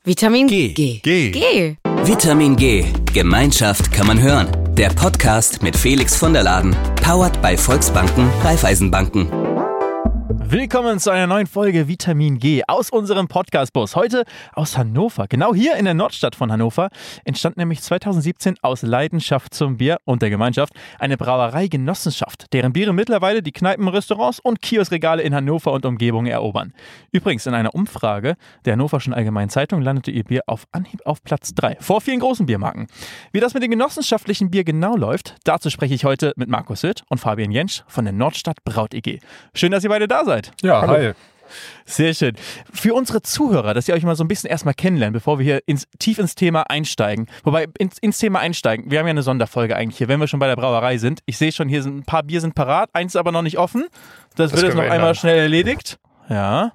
Vitamin G. G. Vitamin G. Gemeinschaft kann man hören. Der Podcast mit Felix von der Laden. Powered by Volksbanken, Raiffeisenbanken. Willkommen zu einer neuen Folge Vitamin G aus unserem Podcast-Bus. Heute aus Hannover. Genau hier in der Nordstadt von Hannover entstand nämlich 2017 aus Leidenschaft zum Bier und der Gemeinschaft eine Brauereigenossenschaft, deren Biere mittlerweile die Kneipen, Restaurants und Kioskregale in Hannover und Umgebung erobern. Übrigens, in einer Umfrage der Hannoverschen Allgemeinen Zeitung landete ihr Bier auf Anhieb auf Platz 3, vor vielen großen Biermarken. Wie das mit dem genossenschaftlichen Bier genau läuft, dazu spreche ich heute mit Markus Hütt und Fabian Jentsch von der Nordstadt Braut EG. Schön, dass ihr beide da seid. Ja, hallo. Hi. Sehr schön. Für unsere Zuhörer, dass ihr euch mal so ein bisschen erstmal kennenlernt, bevor wir hier tief ins Thema einsteigen. Wobei, ins Thema einsteigen, wir haben ja eine Sonderfolge eigentlich hier, wenn wir schon bei der Brauerei sind. Ich sehe schon, hier sind ein paar Bier sind parat, eins ist aber noch nicht offen. Das wird jetzt noch einmal schnell erledigt. Ja.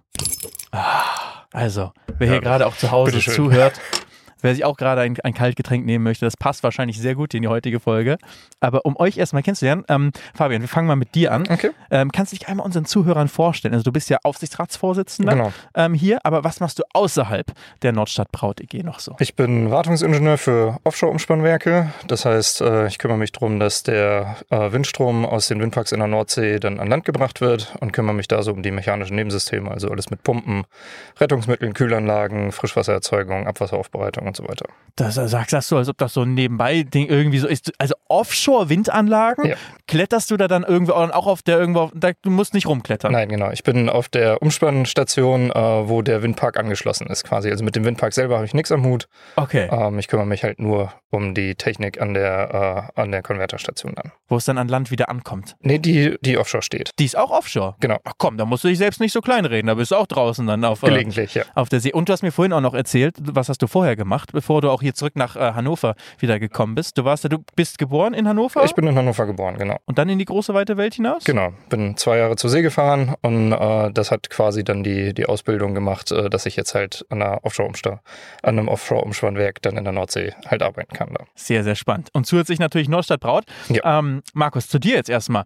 Also, wer hier gerade auch zu Hause zuhört, wer sich auch gerade ein Kaltgetränk nehmen möchte, das passt wahrscheinlich sehr gut in die heutige Folge. Aber um euch erstmal kennenzulernen, Fabian, wir fangen mal mit dir an. Okay. Kannst du dich einmal unseren Zuhörern vorstellen? Also du bist ja Aufsichtsratsvorsitzender hier, aber was machst du außerhalb der Nordstadt Braut EG noch so? Ich bin Wartungsingenieur für Offshore-Umspannwerke. Das heißt, ich kümmere mich darum, dass der Windstrom aus den Windparks in der Nordsee dann an Land gebracht wird und kümmere mich da so um die mechanischen Nebensysteme, also alles mit Pumpen, Rettungsmitteln, Kühlanlagen, Frischwassererzeugung, Abwasseraufbereitung und so weiter. Das sagst du, als ob das so ein Nebenbei-Ding irgendwie so ist. Also Offshore-Windanlagen? Ja. Kletterst du da dann irgendwo auch auf der irgendwo, du musst nicht rumklettern? Nein, genau. Ich bin auf der Umspannstation, wo der Windpark angeschlossen ist quasi. Also mit dem Windpark selber habe ich nichts am Hut. Okay. Ich kümmere mich halt nur um die Technik an der Konverterstation dann. Wo es dann an Land wieder ankommt? Nee, die offshore steht. Die ist auch offshore? Genau. Ach komm, da musst du dich selbst nicht so kleinreden. Da bist du auch draußen dann auf gelegentlich, ja. Auf der See. Und du hast mir vorhin auch noch erzählt, was hast du vorher gemacht, bevor du auch hier zurück nach Hannover wieder gekommen bist. Du bist geboren in Hannover? Ich bin in Hannover geboren, genau. Und dann in die große, weite Welt hinaus? Genau. Bin 2 Jahre zur See gefahren und das hat quasi dann die Ausbildung gemacht, dass ich jetzt halt an einem Offshore-Umspannwerk dann in der Nordsee halt arbeiten kann. Da. Sehr, sehr spannend. Und zusätzlich natürlich Nordstadt Braut. Ja. Markus, zu dir jetzt erstmal.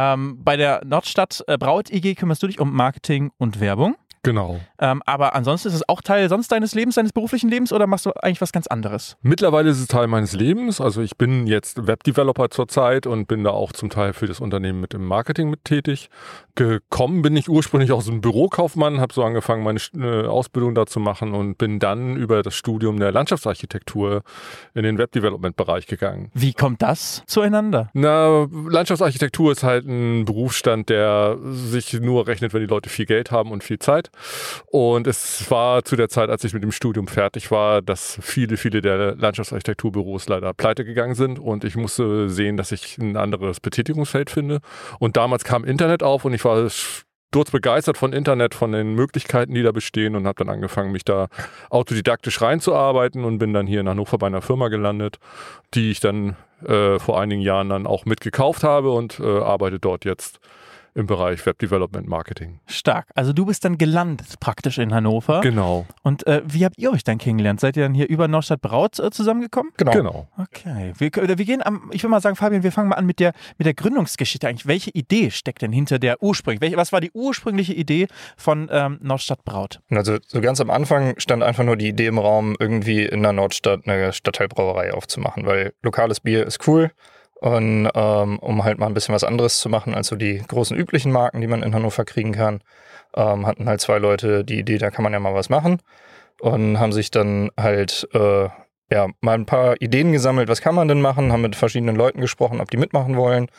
Bei der Nordstadt Braut EG kümmerst du dich um Marketing und Werbung. Genau. Aber ansonsten ist es auch Teil sonst deines Lebens, deines beruflichen Lebens, oder machst du eigentlich was ganz anderes? Mittlerweile ist es Teil meines Lebens. Also ich bin jetzt Webdeveloper zurzeit und bin da auch zum Teil für das Unternehmen mit im Marketing mit tätig. Gekommen bin ich ursprünglich aus einem Bürokaufmann, habe so angefangen, meine Ausbildung da zu machen und bin dann über das Studium der Landschaftsarchitektur in den Webdevelopment-Bereich gegangen. Wie kommt das zueinander? Landschaftsarchitektur ist halt ein Berufsstand, der sich nur rechnet, wenn die Leute viel Geld haben und viel Zeit. Und es war zu der Zeit, als ich mit dem Studium fertig war, dass viele der Landschaftsarchitekturbüros leider pleite gegangen sind und ich musste sehen, dass ich ein anderes Betätigungsfeld finde. Und damals kam Internet auf und ich war sturzbegeistert von Internet, von den Möglichkeiten, die da bestehen und habe dann angefangen, mich da autodidaktisch reinzuarbeiten und bin dann hier in Hannover bei einer Firma gelandet, die ich dann vor einigen Jahren dann auch mitgekauft habe und arbeite dort jetzt im Bereich Web Development Marketing. Stark. Also du bist dann gelandet praktisch in Hannover. Genau. Und wie habt ihr euch dann kennengelernt? Seid ihr dann hier über Nordstadt Braut zusammengekommen? Genau. Okay. Ich will mal sagen, Fabian, wir fangen mal an mit der Gründungsgeschichte eigentlich. Welche Idee steckt denn hinter der ursprünglich? Was war die ursprüngliche Idee von Nordstadt Braut? Also so ganz am Anfang stand einfach nur die Idee im Raum, irgendwie in der Nordstadt eine Stadtteilbrauerei aufzumachen, weil lokales Bier ist cool. Und um halt mal ein bisschen was anderes zu machen als so die großen üblichen Marken, die man in Hannover kriegen kann, hatten halt 2 Leute die Idee, da kann man ja mal was machen und haben sich dann halt mal ein paar Ideen gesammelt, was kann man denn machen, haben mit verschiedenen Leuten gesprochen, ob die mitmachen wollen.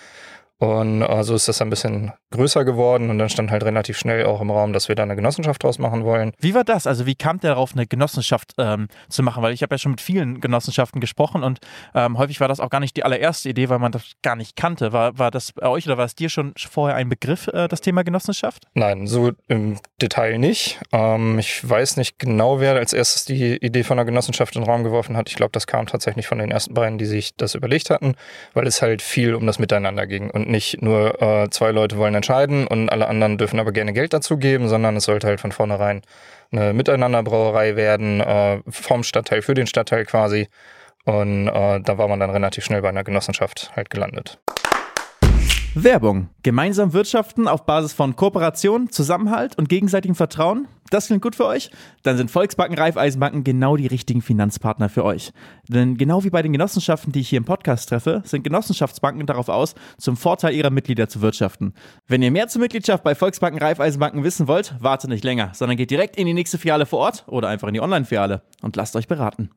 Und so ist das ein bisschen größer geworden und dann stand halt relativ schnell auch im Raum, dass wir da eine Genossenschaft draus machen wollen. Wie war das? Also wie kam der darauf, eine Genossenschaft zu machen? Weil ich habe ja schon mit vielen Genossenschaften gesprochen und häufig war das auch gar nicht die allererste Idee, weil man das gar nicht kannte. War das bei euch oder war es dir schon vorher ein Begriff, das Thema Genossenschaft? Nein, so im Detail nicht. Ich weiß nicht genau, wer als erstes die Idee von einer Genossenschaft in den Raum geworfen hat. Ich glaube, das kam tatsächlich von den ersten beiden, die sich das überlegt hatten, weil es halt viel um das Miteinander ging und nicht nur 2 Leute wollen entscheiden und alle anderen dürfen aber gerne Geld dazu geben, sondern es sollte halt von vornherein eine Miteinanderbrauerei werden, vom Stadtteil für den Stadtteil quasi. Und da war man dann relativ schnell bei einer Genossenschaft halt gelandet. Werbung. Gemeinsam wirtschaften auf Basis von Kooperation, Zusammenhalt und gegenseitigem Vertrauen? Das klingt gut für euch? Dann sind Volksbanken, Raiffeisenbanken genau die richtigen Finanzpartner für euch. Denn genau wie bei den Genossenschaften, die ich hier im Podcast treffe, sind Genossenschaftsbanken darauf aus, zum Vorteil ihrer Mitglieder zu wirtschaften. Wenn ihr mehr zur Mitgliedschaft bei Volksbanken, Raiffeisenbanken wissen wollt, wartet nicht länger, sondern geht direkt in die nächste Filiale vor Ort oder einfach in die Online-Filiale und lasst euch beraten.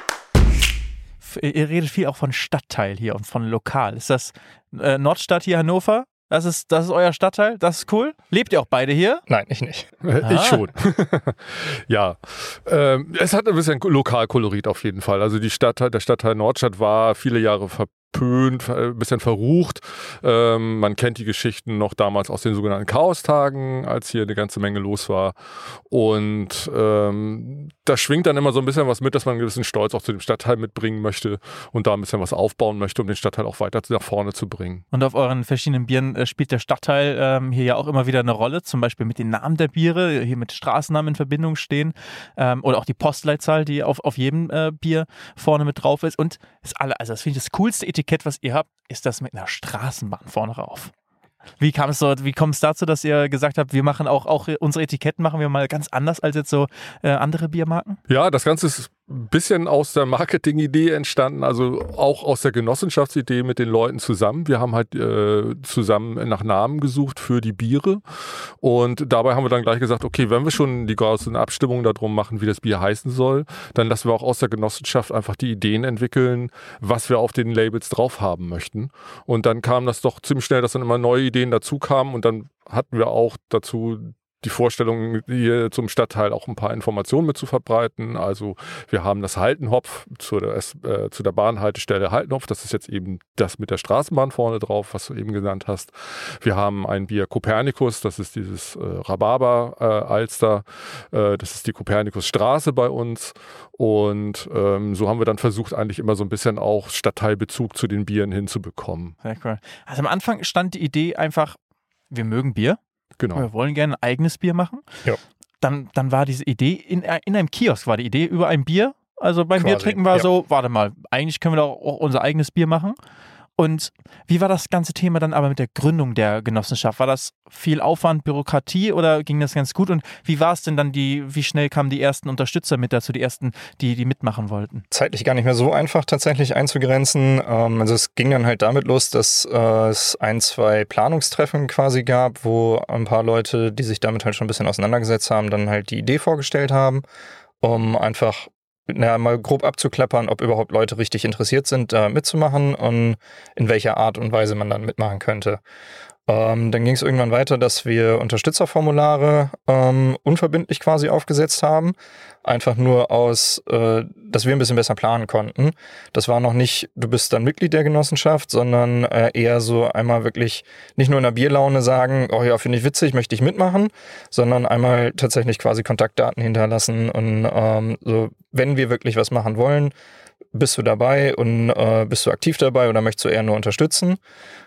Ihr redet viel auch von Stadtteil hier und von lokal. Ist das Nordstadt hier, Hannover? Das ist euer Stadtteil? Das ist cool? Lebt ihr auch beide hier? Nein, ich nicht. Ich schon. Ja, es hat ein bisschen Lokalkolorit auf jeden Fall. Also der Stadtteil Nordstadt war viele Jahre verpönt, ein bisschen verrucht. Man kennt die Geschichten noch damals aus den sogenannten Chaostagen, als hier eine ganze Menge los war. Und da schwingt dann immer so ein bisschen was mit, dass man einen gewissen Stolz auch zu dem Stadtteil mitbringen möchte und da ein bisschen was aufbauen möchte, um den Stadtteil auch weiter nach vorne zu bringen. Und auf euren verschiedenen Bieren spielt der Stadtteil hier ja auch immer wieder eine Rolle, zum Beispiel mit den Namen der Biere, hier mit Straßennamen in Verbindung stehen oder auch die Postleitzahl, die auf jedem Bier vorne mit drauf ist. Und das finde ich das coolste Etikett, was ihr habt, ist das mit einer Straßenbahn vorne rauf. Wie kommt es dazu, dass ihr gesagt habt, wir machen auch unsere Etiketten machen wir mal ganz anders als jetzt so andere Biermarken? Ja, das Ganze ist ein bisschen aus der Marketing-Idee entstanden, also auch aus der Genossenschaftsidee mit den Leuten zusammen. Wir haben halt zusammen nach Namen gesucht für die Biere und dabei haben wir dann gleich gesagt, okay, wenn wir schon die großen Abstimmungen darum machen, wie das Bier heißen soll, dann lassen wir auch aus der Genossenschaft einfach die Ideen entwickeln, was wir auf den Labels drauf haben möchten. Und dann kam das doch ziemlich schnell, dass dann immer neue Ideen dazu kamen und dann hatten wir auch dazu die Vorstellung, hier zum Stadtteil auch ein paar Informationen mit zu verbreiten. Also wir haben das Haltenhopf zu der Bahnhaltestelle Haltenhopf. Das ist jetzt eben das mit der Straßenbahn vorne drauf, was du eben genannt hast. Wir haben ein Bier Kopernikus, das ist dieses Rhabarber-Alster. Das ist die Kopernikusstraße bei uns. Und so haben wir dann versucht, eigentlich immer so ein bisschen auch Stadtteilbezug zu den Bieren hinzubekommen. Sehr cool. Also am Anfang stand die Idee einfach, wir mögen Bier. Genau. Wir wollen gerne ein eigenes Bier machen. Ja. Dann war diese Idee, in einem Kiosk war die Idee über ein Bier. Also beim Quasi, Biertrinken war ja. so, warte mal, eigentlich können wir doch auch unser eigenes Bier machen. Und wie war das ganze Thema dann aber mit der Gründung der Genossenschaft? War das viel Aufwand, Bürokratie oder ging das ganz gut? Und wie war es denn dann, wie schnell kamen die ersten Unterstützer mit dazu, die ersten, die mitmachen wollten? Zeitlich gar nicht mehr so einfach tatsächlich einzugrenzen. Also es ging dann halt damit los, dass es 2 Planungstreffen quasi gab, wo ein paar Leute, die sich damit halt schon ein bisschen auseinandergesetzt haben, dann halt die Idee vorgestellt haben, um einfach mal grob abzuklappern, ob überhaupt Leute richtig interessiert sind, da mitzumachen und in welcher Art und Weise man dann mitmachen könnte. Dann ging es irgendwann weiter, dass wir Unterstützerformulare unverbindlich quasi aufgesetzt haben. Einfach nur dass wir ein bisschen besser planen konnten. Das war noch nicht, du bist dann Mitglied der Genossenschaft, sondern eher so einmal wirklich nicht nur in der Bierlaune sagen, oh ja, finde ich witzig, möchte ich mitmachen, sondern einmal tatsächlich quasi Kontaktdaten hinterlassen und so, wenn wir wirklich was machen wollen, bist du dabei und bist du aktiv dabei oder möchtest du eher nur unterstützen?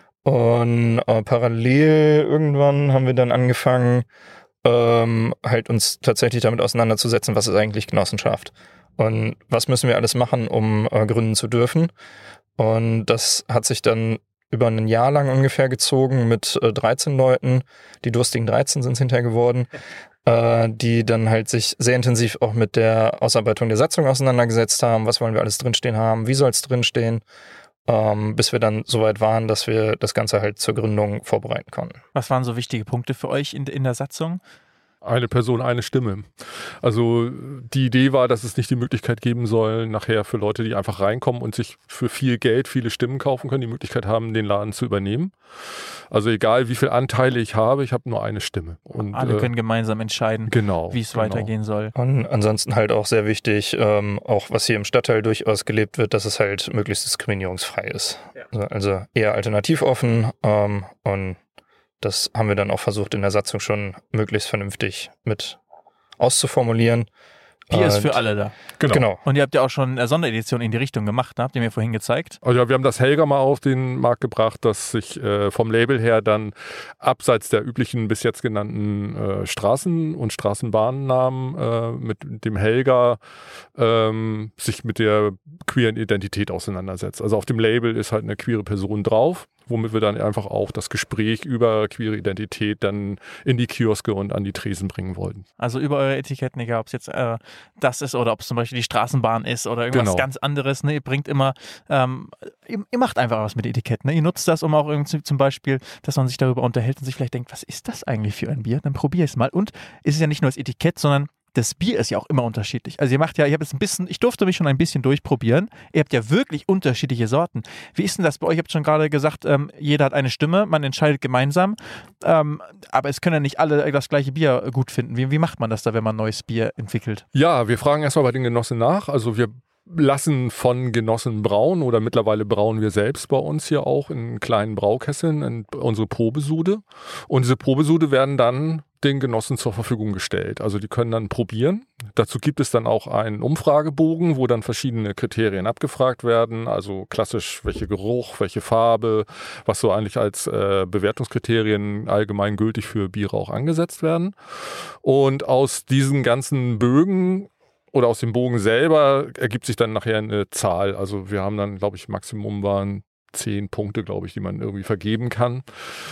Und parallel irgendwann haben wir dann angefangen, halt uns tatsächlich damit auseinanderzusetzen, was ist eigentlich Genossenschaft und was müssen wir alles machen, um gründen zu dürfen. Und das hat sich dann über ein Jahr lang ungefähr gezogen mit 13 Leuten. Die durstigen 13 sind es hinterher geworden, die dann halt sich sehr intensiv auch mit der Ausarbeitung der Satzung auseinandergesetzt haben. Was wollen wir alles drinstehen haben? Wie soll es drinstehen? Bis wir dann so weit waren, dass wir das Ganze halt zur Gründung vorbereiten konnten. Was waren so wichtige Punkte für euch in der Satzung? Eine Person, eine Stimme. Also die Idee war, dass es nicht die Möglichkeit geben soll, nachher für Leute, die einfach reinkommen und sich für viel Geld viele Stimmen kaufen können, die Möglichkeit haben, den Laden zu übernehmen. Also egal, wie viele Anteile ich habe nur eine Stimme. Und alle können gemeinsam entscheiden, wie es weitergehen soll. Und ansonsten halt auch sehr wichtig, auch was hier im Stadtteil durchaus gelebt wird, dass es halt möglichst diskriminierungsfrei ist. Ja. Also eher alternativoffen und das haben wir dann auch versucht, in der Satzung schon möglichst vernünftig mit auszuformulieren. Bier ist für alle da. Genau. Und ihr habt ja auch schon eine Sonderedition in die Richtung gemacht, ne? Habt ihr mir vorhin gezeigt. Also ja, wir haben das Helga mal auf den Markt gebracht, dass sich vom Label her dann abseits der üblichen bis jetzt genannten Straßen- und Straßenbahnnamen mit dem Helga sich mit der queeren Identität auseinandersetzt. Also auf dem Label ist halt eine queere Person drauf, womit wir dann einfach auch das Gespräch über queere Identität dann in die Kioske und an die Tresen bringen wollten. Also über eure Etiketten, egal ob es jetzt das ist oder ob es zum Beispiel die Straßenbahn ist oder irgendwas ganz anderes, ne? Ihr bringt immer, ihr macht einfach was mit Etiketten, ne? Ihr nutzt das, um auch irgendwie zum Beispiel, dass man sich darüber unterhält und sich vielleicht denkt, was ist das eigentlich für ein Bier? Dann probiere ich es mal. Und es ist ja nicht nur das Etikett, sondern das Bier ist ja auch immer unterschiedlich. Also ich durfte mich schon ein bisschen durchprobieren. Ihr habt ja wirklich unterschiedliche Sorten. Wie ist denn das bei euch? Ihr habt schon gerade gesagt, jeder hat eine Stimme, man entscheidet gemeinsam. Aber es können ja nicht alle das gleiche Bier gut finden. Wie macht man das da, wenn man ein neues Bier entwickelt? Ja, wir fragen erstmal bei den Genossen nach. Also wir lassen von Genossen brauen oder mittlerweile brauen wir selbst bei uns hier auch in kleinen Braukesseln in unsere Probesude. Und diese Probesude werden dann den Genossen zur Verfügung gestellt. Also die können dann probieren. Dazu gibt es dann auch einen Umfragebogen, wo dann verschiedene Kriterien abgefragt werden. Also klassisch, welcher Geruch, welche Farbe, was so eigentlich als Bewertungskriterien allgemein gültig für Biere auch angesetzt werden. Und aus diesen ganzen Bögen oder aus dem Bogen selber ergibt sich dann nachher eine Zahl. Also wir haben dann, glaube ich, Maximum waren 10 Punkte, glaube ich, die man irgendwie vergeben kann.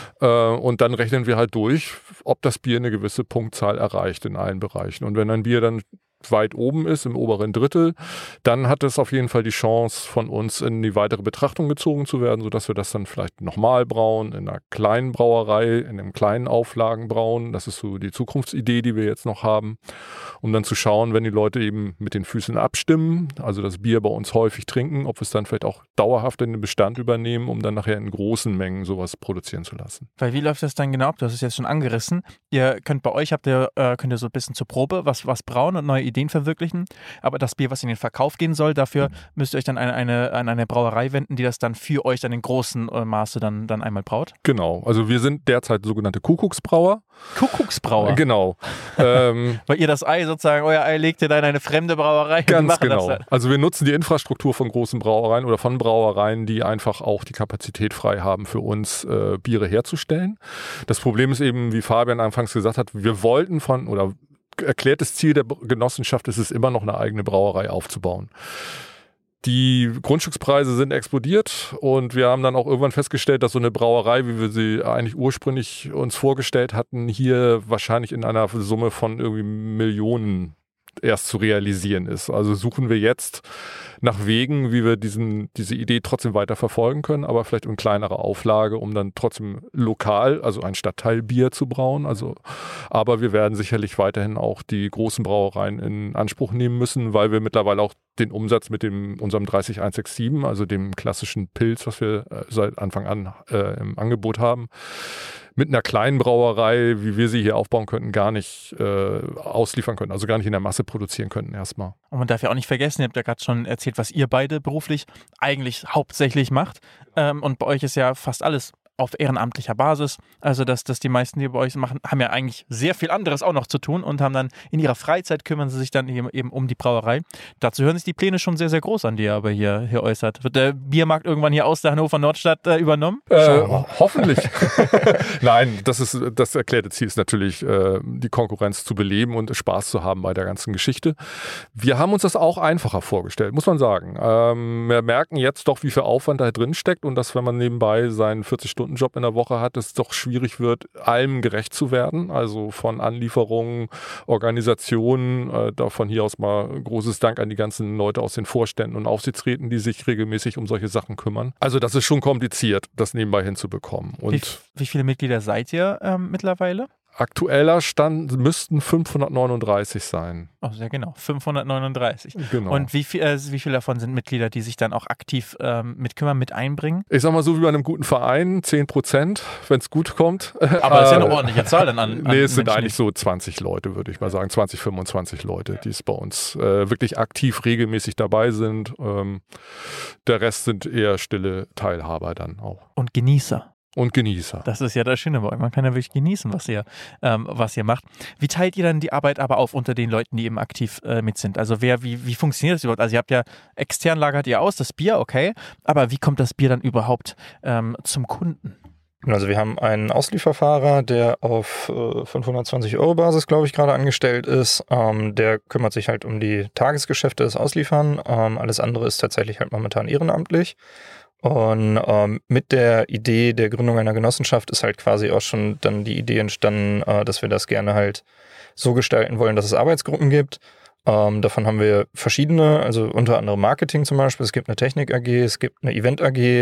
Und dann rechnen wir halt durch, ob das Bier eine gewisse Punktzahl erreicht in allen Bereichen. Und wenn ein Bier dann weit oben ist, im oberen Drittel, dann hat es auf jeden Fall die Chance, von uns in die weitere Betrachtung gezogen zu werden, sodass wir das dann vielleicht nochmal brauen, in einer kleinen Brauerei, in einem kleinen Auflagen brauen. Das ist so die Zukunftsidee, die wir jetzt noch haben, um dann zu schauen, wenn die Leute eben mit den Füßen abstimmen, also das Bier bei uns häufig trinken, ob wir es dann vielleicht auch dauerhaft in den Bestand übernehmen, um dann nachher in großen Mengen sowas produzieren zu lassen. Weil wie läuft das dann genau ab? Du hast es jetzt schon angerissen. Ihr könnt bei euch, könnt ihr so ein bisschen zur Probe was brauen und neue Ideen verwirklichen, aber das Bier, was in den Verkauf gehen soll, dafür müsst ihr euch dann an eine Brauerei wenden, die das dann für euch dann in großen Maße dann einmal braut? Genau, also wir sind derzeit sogenannte Kuckucksbrauer. Kuckucksbrauer? Genau. Weil ihr das Ei sozusagen, euer Ei legt ihr dann in eine fremde Brauerei. Ganz genau. Also wir nutzen die Infrastruktur von großen Brauereien oder von Brauereien, die einfach auch die Kapazität frei haben, für uns Biere herzustellen. Das Problem ist eben, wie Fabian anfangs gesagt hat, wir wollten erklärtes Ziel der Genossenschaft ist es immer noch, eine eigene Brauerei aufzubauen. Die Grundstückspreise sind explodiert und wir haben dann auch irgendwann festgestellt, dass so eine Brauerei, wie wir sie eigentlich ursprünglich uns vorgestellt hatten, hier wahrscheinlich in einer Summe von irgendwie Millionen erst zu realisieren ist. Also suchen wir jetzt nach Wegen, wie wir diese Idee trotzdem weiter verfolgen können, aber vielleicht in kleinerer Auflage, um dann trotzdem lokal, also ein Stadtteilbier zu brauen. Aber wir werden sicherlich weiterhin auch die großen Brauereien in Anspruch nehmen müssen, weil wir mittlerweile auch den Umsatz mit unserem 30167, also dem klassischen Pilz, was wir seit Anfang an im Angebot haben, mit einer kleinen Brauerei, wie wir sie hier aufbauen könnten, gar nicht ausliefern können, also gar nicht in der Masse produzieren könnten erstmal. Und man darf ja auch nicht vergessen, ihr habt ja gerade schon erzählt, was ihr beide beruflich eigentlich hauptsächlich macht. Und bei euch ist ja fast alles auf ehrenamtlicher Basis. Also dass die meisten, die bei euch machen, haben ja eigentlich sehr viel anderes auch noch zu tun und haben dann in ihrer Freizeit kümmern sie sich dann eben um die Brauerei. Dazu hören sich die Pläne schon sehr, sehr groß an, die ihr aber hier äußert. Wird der Biermarkt irgendwann hier aus der Hannover Nordstadt übernommen? Hoffentlich. Nein, das erklärte Ziel ist natürlich, die Konkurrenz zu beleben und Spaß zu haben bei der ganzen Geschichte. Wir haben uns das auch einfacher vorgestellt, muss man sagen. Wir merken jetzt doch, wie viel Aufwand da drin steckt und dass, wenn man nebenbei seinen 40-Stunden-Job in der Woche hat, es doch schwierig wird, allem gerecht zu werden. Also von Anlieferungen, Organisationen, da von hier aus mal großes Dank an die ganzen Leute aus den Vorständen und Aufsichtsräten, die sich regelmäßig um solche Sachen kümmern. Also das ist schon kompliziert, das nebenbei hinzubekommen. Und wie viele Mitglieder seid ihr mittlerweile? Aktueller Stand müssten 539 sein. Oh, sehr genau, 539. Genau. Und wie viele davon sind Mitglieder, die sich dann auch aktiv mitkümmern, mit einbringen? Ich sag mal so, wie bei einem guten Verein, 10%, wenn es gut kommt. Aber das ist ja eine ordentliche Zahl dann an Nee, es sind Menschen, eigentlich so 20 Leute, würde ich mal sagen, 20, 25 Leute, die es bei uns wirklich aktiv regelmäßig dabei sind. Der Rest sind eher stille Teilhaber dann auch. Und Genießer. Und Genießer. Das ist ja das Schöne bei euch. Man kann ja wirklich genießen, was ihr macht. Wie teilt ihr dann die Arbeit aber auf unter den Leuten, die eben aktiv mit sind? Also wie funktioniert das überhaupt? Also ihr habt ja extern lagert ihr aus, das Bier, okay. Aber wie kommt das Bier dann überhaupt zum Kunden? Also wir haben einen Auslieferfahrer, der auf 520 € Basis, glaube ich, gerade angestellt ist. Der kümmert sich halt um die Tagesgeschäfte des Ausliefern. Alles andere ist tatsächlich halt momentan ehrenamtlich. Und mit der Idee der Gründung einer Genossenschaft ist halt quasi auch schon dann die Idee entstanden, dass wir das gerne halt so gestalten wollen, dass es Arbeitsgruppen gibt. Davon haben wir verschiedene, also unter anderem Marketing zum Beispiel. Es gibt eine Technik AG, es gibt eine Event AG.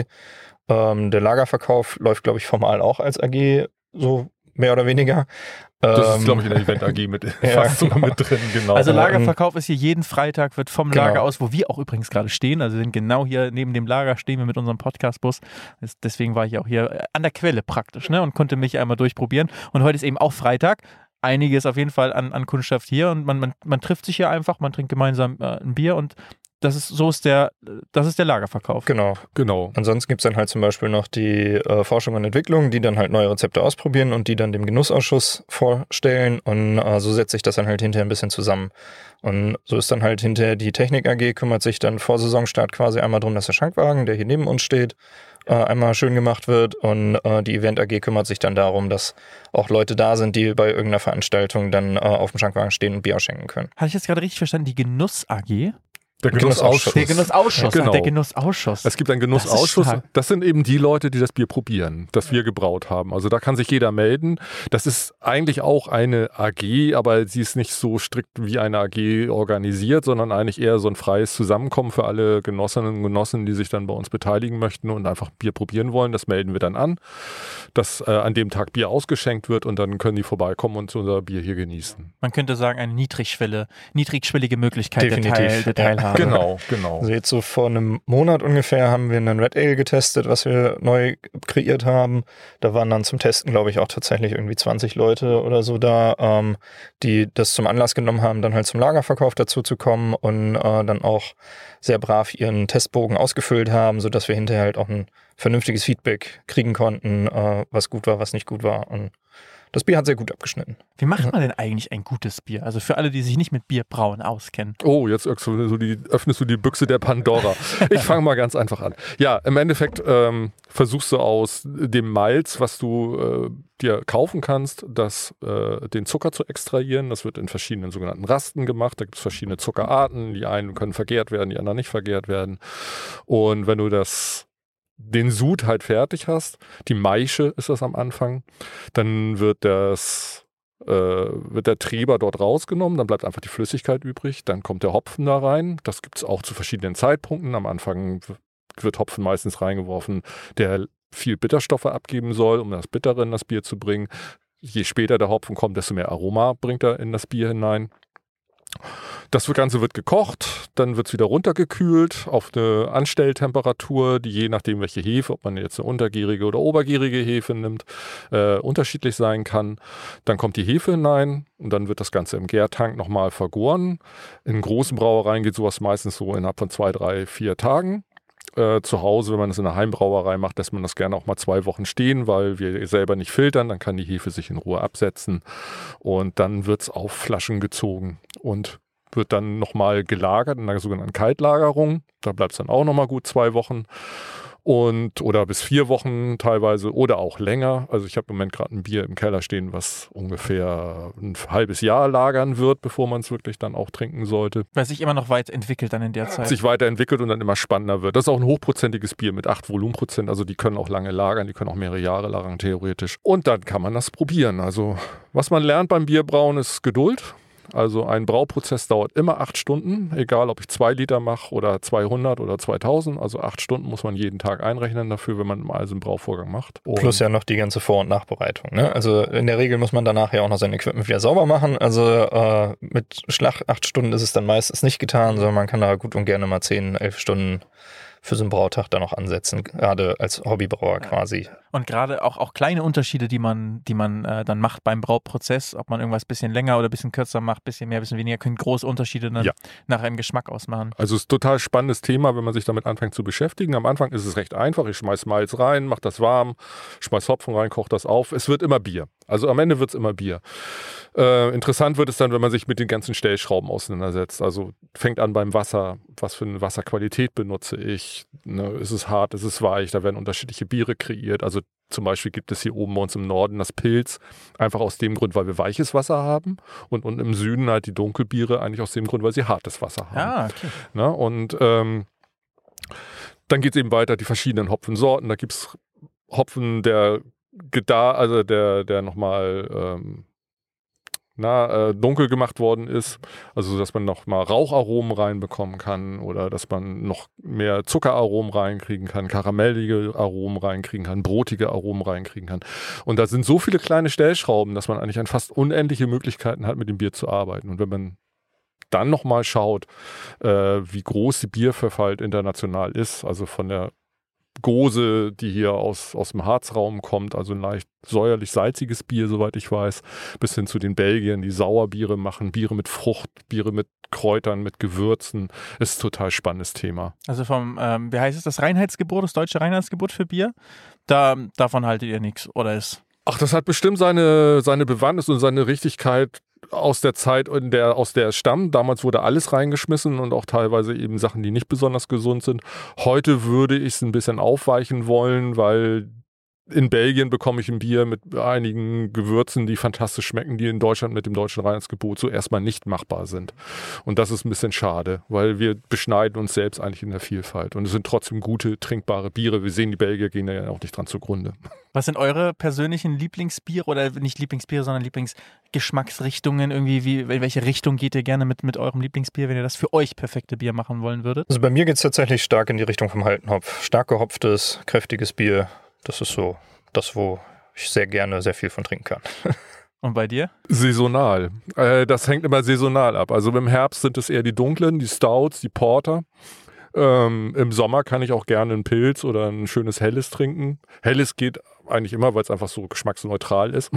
Der Lagerverkauf läuft, glaube ich, formal auch als AG, so mehr oder weniger. Das ist, glaube ich, in der Event AG mit fast sogar mit drin, genau. Also Lagerverkauf ist hier jeden Freitag, wird vom Lager aus, wo wir auch übrigens gerade stehen, also wir sind genau hier neben dem Lager, stehen wir mit unserem Podcastbus. Deswegen war ich auch hier an der Quelle praktisch, ne, und konnte mich einmal durchprobieren. Und heute ist eben auch Freitag. Einiges auf jeden Fall an Kundschaft hier und man trifft sich hier einfach, man trinkt gemeinsam ein Bier und das ist der Lagerverkauf. Genau. Ansonsten gibt es dann halt zum Beispiel noch die Forschung und Entwicklung, die dann halt neue Rezepte ausprobieren und die dann dem Genussausschuss vorstellen und so setzt sich das dann halt hinterher ein bisschen zusammen. Und so ist dann halt hinterher die Technik AG, kümmert sich dann vor Saisonstart quasi einmal darum, dass der Schankwagen, der hier neben uns steht, einmal schön gemacht wird und die Event AG kümmert sich dann darum, dass auch Leute da sind, die bei irgendeiner Veranstaltung dann auf dem Schankwagen stehen und Bier ausschenken können. Hatte ich jetzt gerade richtig verstanden, die Genuss AG? Der Genussausschuss. Der Genussausschuss. Genau. Der Genussausschuss. Es gibt einen Genussausschuss. Das sind eben die Leute, die das Bier probieren, das wir gebraut haben. Also da kann sich jeder melden. Das ist eigentlich auch eine AG, aber sie ist nicht so strikt wie eine AG organisiert, sondern eigentlich eher so ein freies Zusammenkommen für alle Genossinnen und Genossen, die sich dann bei uns beteiligen möchten und einfach Bier probieren wollen. Das melden wir dann an, dass an dem Tag Bier ausgeschenkt wird und dann können die vorbeikommen und unser Bier hier genießen. Man könnte sagen, eine niedrigschwellige Möglichkeit Definitiv. der Teilhabe. Genau. Also jetzt so vor einem Monat ungefähr haben wir einen Red Ale getestet, was wir neu kreiert haben. Da waren dann zum Testen, glaube ich, auch tatsächlich irgendwie 20 Leute oder so da, die das zum Anlass genommen haben, dann halt zum Lagerverkauf dazu zu kommen und dann auch sehr brav ihren Testbogen ausgefüllt haben, sodass wir hinterher halt auch ein vernünftiges Feedback kriegen konnten, was gut war, was nicht gut war. Und das Bier hat sehr gut abgeschnitten. Wie macht man denn eigentlich ein gutes Bier? Also für alle, die sich nicht mit Bierbrauen auskennen. Oh, jetzt öffnest du die Büchse der Pandora. Ich fange mal ganz einfach an. Ja, im Endeffekt versuchst du aus dem Malz, was du dir kaufen kannst, den Zucker zu extrahieren. Das wird in verschiedenen sogenannten Rasten gemacht. Da gibt es verschiedene Zuckerarten. Die einen können vergärt werden, die anderen nicht vergärt werden. Und wenn du den Sud halt fertig hast, die Maische ist das am Anfang, dann wird der Treber dort rausgenommen, dann bleibt einfach die Flüssigkeit übrig, dann kommt der Hopfen da rein, das gibt es auch zu verschiedenen Zeitpunkten, am Anfang wird Hopfen meistens reingeworfen, der viel Bitterstoffe abgeben soll, um das Bittere in das Bier zu bringen. Je später der Hopfen kommt, desto mehr Aroma bringt er in das Bier hinein. Das Ganze wird gekocht, dann wird es wieder runtergekühlt auf eine Anstelltemperatur, die je nachdem, welche Hefe, ob man jetzt eine untergärige oder obergärige Hefe nimmt, unterschiedlich sein kann. Dann kommt die Hefe hinein und dann wird das Ganze im Gärtank nochmal vergoren. In großen Brauereien geht sowas meistens so innerhalb von 2, 3, 4 Tagen. Zu Hause, wenn man das in einer Heimbrauerei macht, lässt man das gerne auch mal 2 Wochen stehen, weil wir selber nicht filtern, dann kann die Hefe sich in Ruhe absetzen und dann wird es auf Flaschen gezogen und wird dann nochmal gelagert in einer sogenannten Kaltlagerung. Da bleibt es dann auch nochmal gut 2 Wochen oder bis 4 Wochen teilweise oder auch länger. Also ich habe im Moment gerade ein Bier im Keller stehen, was ungefähr ein halbes Jahr lagern wird, bevor man es wirklich dann auch trinken sollte. Weil sich immer noch weiterentwickelt dann in der Zeit. Sich weiterentwickelt und dann immer spannender wird. Das ist auch ein hochprozentiges Bier mit 8 Volumenprozent, also die können auch lange lagern, die können auch mehrere Jahre lagern theoretisch. Und dann kann man das probieren. Also was man lernt beim Bierbrauen ist Geduld. Also ein Brauprozess dauert immer 8 Stunden, egal ob ich 2 Liter mache oder 200 oder 2000. Also 8 Stunden muss man jeden Tag einrechnen dafür, wenn man mal so einen Brauvorgang macht. Plus ja noch die ganze Vor- und Nachbereitung. Ne? Also in der Regel muss man danach ja auch noch sein Equipment wieder sauber machen. Also mit Schlag 8 Stunden ist es dann meistens nicht getan, sondern man kann da gut und gerne mal 10, 11 Stunden für so einen Brautag dann noch ansetzen, gerade als Hobbybrauer quasi. Und gerade auch kleine Unterschiede, die man dann macht beim Brauprozess, ob man irgendwas ein bisschen länger oder ein bisschen kürzer macht, ein bisschen mehr, ein bisschen weniger, können große Unterschiede dann nach einem Geschmack ausmachen. Also es ist ein total spannendes Thema, wenn man sich damit anfängt zu beschäftigen. Am Anfang ist es recht einfach. Ich schmeiß Malz rein, mache das warm, schmeiß Hopfen rein, koche das auf. Es wird immer Bier. Also am Ende wird es immer Bier. Interessant wird es dann, wenn man sich mit den ganzen Stellschrauben auseinandersetzt. Also fängt an beim Wasser. Was für eine Wasserqualität benutze ich? Ne, ist es hart, ist es weich? Da werden unterschiedliche Biere kreiert. Also zum Beispiel gibt es hier oben bei uns im Norden das Pilz, einfach aus dem Grund, weil wir weiches Wasser haben. Und im Süden halt die Dunkelbiere eigentlich aus dem Grund, weil sie hartes Wasser haben. Ah, okay. Ne, und Dann geht es eben weiter, die verschiedenen Hopfensorten. Da gibt es Hopfen, der nochmal dunkel gemacht worden ist, also dass man nochmal Raucharomen reinbekommen kann oder dass man noch mehr Zuckeraromen reinkriegen kann, karamellige Aromen reinkriegen kann, brotige Aromen reinkriegen kann. Und da sind so viele kleine Stellschrauben, dass man eigentlich fast unendliche Möglichkeiten hat, mit dem Bier zu arbeiten. Und wenn man dann nochmal schaut, wie groß die Biervielfalt international ist, also von der Gose, die hier aus dem Harzraum kommt, also ein leicht säuerlich-salziges Bier, soweit ich weiß, bis hin zu den Belgiern, die Sauerbiere machen, Biere mit Frucht, Biere mit Kräutern, mit Gewürzen. Ist ein total spannendes Thema. Also wie heißt es, das Reinheitsgebot, das deutsche Reinheitsgebot für Bier? Davon haltet ihr nichts, oder ist? Ach, das hat bestimmt seine Bewandtnis und seine Richtigkeit aus der Zeit, aus der es stammt. Damals wurde alles reingeschmissen und auch teilweise eben Sachen, die nicht besonders gesund sind. Heute würde ich es ein bisschen aufweichen wollen, weil in Belgien bekomme ich ein Bier mit einigen Gewürzen, die fantastisch schmecken, die in Deutschland mit dem deutschen Reinheitsgebot so erstmal nicht machbar sind. Und das ist ein bisschen schade, weil wir beschneiden uns selbst eigentlich in der Vielfalt. Und es sind trotzdem gute, trinkbare Biere. Wir sehen, die Belgier gehen da ja auch nicht dran zugrunde. Was sind eure persönlichen Lieblingsbiere oder nicht Lieblingsbiere, sondern Lieblingsgeschmacksrichtungen? Irgendwie, in welche Richtung geht ihr gerne mit eurem Lieblingsbier, wenn ihr das für euch perfekte Bier machen wollen würdet? Also bei mir geht es tatsächlich stark in die Richtung vom Haltenhopf. Stark gehopftes, kräftiges Bier. Das ist so das, wo ich sehr gerne sehr viel von trinken kann. Und bei dir? Saisonal. Das hängt immer saisonal ab. Also im Herbst sind es eher die dunklen, die Stouts, die Porter. Im Sommer kann ich auch gerne einen Pilz oder ein schönes Helles trinken. Helles geht eigentlich immer, weil es einfach so geschmacksneutral ist.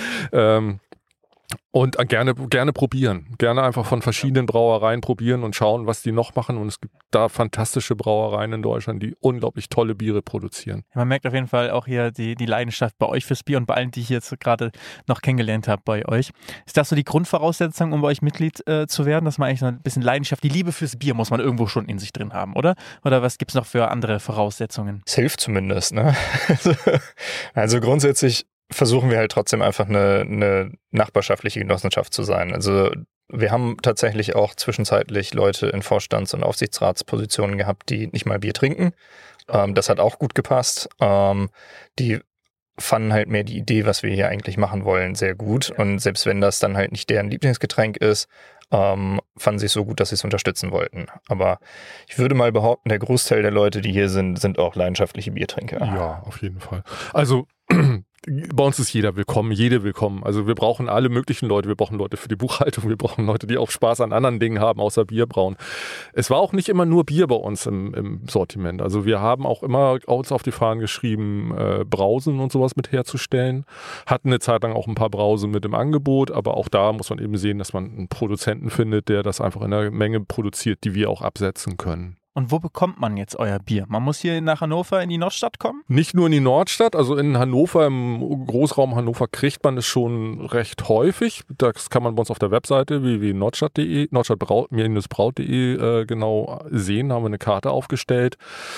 Und gerne probieren. Gerne einfach von verschiedenen Brauereien probieren und schauen, was die noch machen. Und es gibt da fantastische Brauereien in Deutschland, die unglaublich tolle Biere produzieren. Man merkt auf jeden Fall auch hier die Leidenschaft bei euch fürs Bier und bei allen, die ich jetzt gerade noch kennengelernt habe bei euch. Ist das so die Grundvoraussetzung, um bei euch Mitglied zu werden, dass man eigentlich so ein bisschen Leidenschaft, die Liebe fürs Bier muss man irgendwo schon in sich drin haben, oder? Oder was gibt es noch für andere Voraussetzungen? Es hilft zumindest, ne? Also grundsätzlich versuchen wir halt trotzdem einfach eine nachbarschaftliche Genossenschaft zu sein. Also wir haben tatsächlich auch zwischenzeitlich Leute in Vorstands- und Aufsichtsratspositionen gehabt, die nicht mal Bier trinken. Das hat auch gut gepasst. Die fanden halt mehr die Idee, was wir hier eigentlich machen wollen, sehr gut. Und selbst wenn das dann halt nicht deren Lieblingsgetränk ist, fanden sie es so gut, dass sie es unterstützen wollten. Aber ich würde mal behaupten, der Großteil der Leute, die hier sind auch leidenschaftliche Biertrinker. Ja, auf jeden Fall. Also bei uns ist jede willkommen. Also wir brauchen alle möglichen Leute. Wir brauchen Leute für die Buchhaltung, wir brauchen Leute, die auch Spaß an anderen Dingen haben, außer Bier brauen. Es war auch nicht immer nur Bier bei uns im Sortiment. Also wir haben auch immer uns auf die Fahnen geschrieben, Brausen und sowas mit herzustellen. Hatten eine Zeit lang auch ein paar Brausen mit im Angebot, aber auch da muss man eben sehen, dass man einen Produzenten findet, der das einfach in einer Menge produziert, die wir auch absetzen können. Und wo bekommt man jetzt euer Bier? Man muss hier nach Hannover in die Nordstadt kommen? Nicht nur in die Nordstadt, also in Hannover, im Großraum Hannover kriegt man es schon recht häufig. Das kann man bei uns auf der Webseite www.nordstadt.de, nordstadt-braut.de genau sehen, da haben wir eine Karte aufgestellt.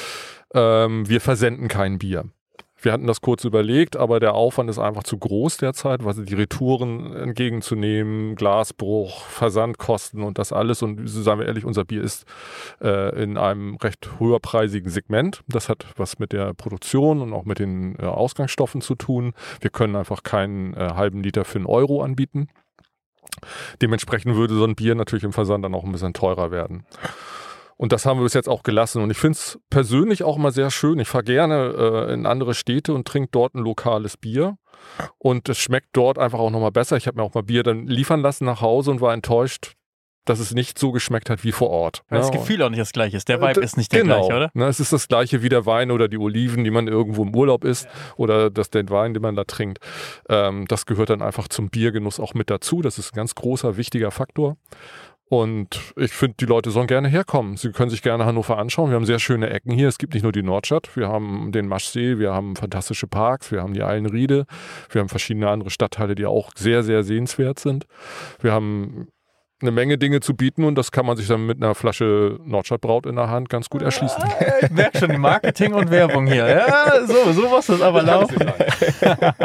Wir versenden kein Bier. Wir hatten das kurz überlegt, aber der Aufwand ist einfach zu groß derzeit, weil die Retouren entgegenzunehmen, Glasbruch, Versandkosten und das alles. Und sagen wir ehrlich, unser Bier ist in einem recht höherpreisigen Segment. Das hat was mit der Produktion und auch mit den Ausgangsstoffen zu tun. Wir können einfach keinen halben Liter für €1 anbieten. Dementsprechend würde so ein Bier natürlich im Versand dann auch ein bisschen teurer werden. Und das haben wir bis jetzt auch gelassen. Und ich finde es persönlich auch mal sehr schön. Ich fahre gerne in andere Städte und trinke dort ein lokales Bier. Und es schmeckt dort einfach auch nochmal besser. Ich habe mir auch mal Bier dann liefern lassen nach Hause und war enttäuscht, dass es nicht so geschmeckt hat wie vor Ort. Weil das Gefühl auch nicht das gleiche ist. Der Vibe ist nicht der gleiche, oder? Es ist das gleiche wie der Wein oder die Oliven, die man irgendwo im Urlaub isst oder den Wein, den man da trinkt. Das gehört dann einfach zum Biergenuss auch mit dazu. Das ist ein ganz großer, wichtiger Faktor. Und ich finde, die Leute sollen gerne herkommen. Sie können sich gerne Hannover anschauen. Wir haben sehr schöne Ecken hier. Es gibt nicht nur die Nordstadt. Wir haben den Maschsee, wir haben fantastische Parks, wir haben die Eilenriede, wir haben verschiedene andere Stadtteile, die auch sehr, sehr sehenswert sind. Wir haben eine Menge Dinge zu bieten und das kann man sich dann mit einer Flasche Nordstadtbraut in der Hand ganz gut erschließen. Ich merke schon die Marketing und Werbung hier. Ja, so muss das aber laufen.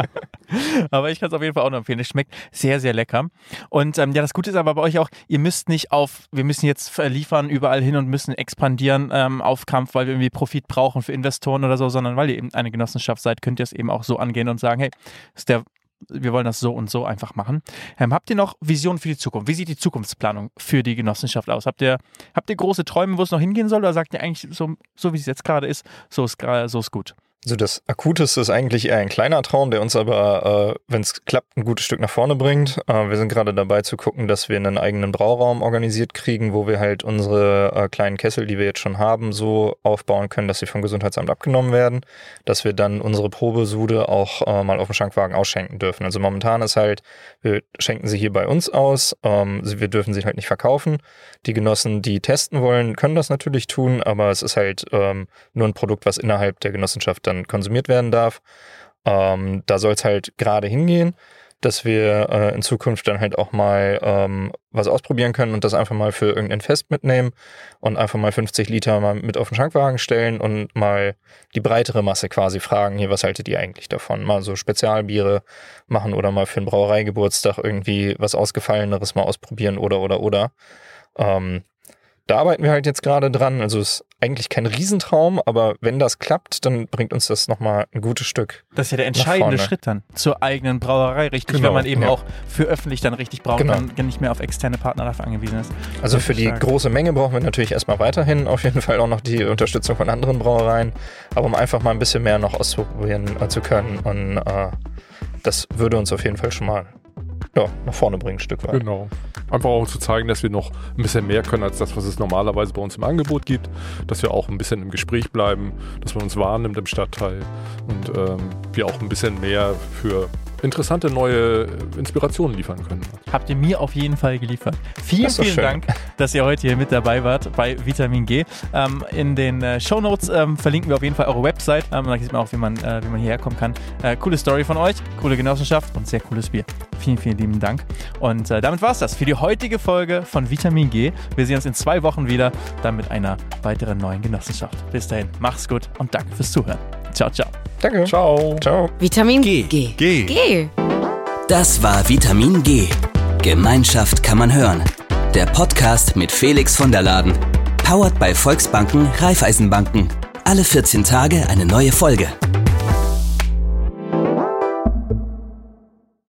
Aber ich kann es auf jeden Fall auch noch empfehlen. Es schmeckt sehr, sehr lecker. Und das Gute ist aber bei euch auch, ihr müsst nicht wir müssen jetzt liefern überall hin und müssen expandieren auf Kampf, weil wir irgendwie Profit brauchen für Investoren oder so, sondern weil ihr eben eine Genossenschaft seid, könnt ihr es eben auch so angehen und sagen, hey, wir wollen das so und so einfach machen. Habt ihr noch Visionen für die Zukunft? Wie sieht die Zukunftsplanung für die Genossenschaft aus? Habt ihr große Träume, wo es noch hingehen soll, oder sagt ihr eigentlich so wie es jetzt gerade ist, so ist gut? Also das Akuteste ist eigentlich eher ein kleiner Traum, der uns aber, wenn es klappt, ein gutes Stück nach vorne bringt. Wir sind gerade dabei zu gucken, dass wir einen eigenen Brauraum organisiert kriegen, wo wir halt unsere kleinen Kessel, die wir jetzt schon haben, so aufbauen können, dass sie vom Gesundheitsamt abgenommen werden, dass wir dann unsere Probesude auch mal auf dem Schankwagen ausschenken dürfen. Also momentan ist halt, wir schenken sie hier bei uns aus, wir dürfen sie halt nicht verkaufen. Die Genossen, die testen wollen, können das natürlich tun, aber es ist halt nur ein Produkt, was innerhalb der Genossenschaft dann konsumiert werden darf. Da soll es halt gerade hingehen, dass wir in Zukunft dann halt auch mal was ausprobieren können und das einfach mal für irgendein Fest mitnehmen und einfach mal 50 Liter mal mit auf den Schankwagen stellen und mal die breitere Masse quasi fragen, hier, was haltet ihr eigentlich davon? Mal so Spezialbiere machen oder mal für einen Brauereigeburtstag irgendwie was Ausgefalleneres mal ausprobieren oder. Da arbeiten wir halt jetzt gerade dran. Also es ist eigentlich kein Riesentraum, aber wenn das klappt, dann bringt uns das nochmal ein gutes Stück. Das ist ja der entscheidende Schritt dann zur eigenen Brauerei, richtig, genau, wenn man eben auch für öffentlich dann richtig brauen kann, nicht mehr auf externe Partner dafür angewiesen ist. Also für die große Menge brauchen wir natürlich erstmal weiterhin auf jeden Fall auch noch die Unterstützung von anderen Brauereien, aber um einfach mal ein bisschen mehr noch ausprobieren zu können und das würde uns auf jeden Fall schon mal nach vorne bringen, ein Stück weit. Genau. Einfach auch zu zeigen, dass wir noch ein bisschen mehr können als das, was es normalerweise bei uns im Angebot gibt, dass wir auch ein bisschen im Gespräch bleiben, dass man uns wahrnimmt im Stadtteil und wir auch ein bisschen mehr für interessante neue Inspirationen liefern können. Habt ihr mir auf jeden Fall geliefert. Vielen Dank, dass ihr heute hier mit dabei wart bei Vitamin G. In den Shownotes verlinken wir auf jeden Fall eure Website. Da sieht man auch, wie man hierher kommen kann. Coole Story von euch, coole Genossenschaft und sehr cooles Bier. Vielen, vielen lieben Dank. Und damit war es das für die heutige Folge von Vitamin G. Wir sehen uns in 2 Wochen wieder, dann mit einer weiteren neuen Genossenschaft. Bis dahin, macht's gut und danke fürs Zuhören. Ciao, ciao. Danke. Ciao. Ciao. Vitamin G. Das war Vitamin G. Gemeinschaft kann man hören. Der Podcast mit Felix von der Laden. Powered by Volksbanken, Raiffeisenbanken. Alle 14 Tage eine neue Folge.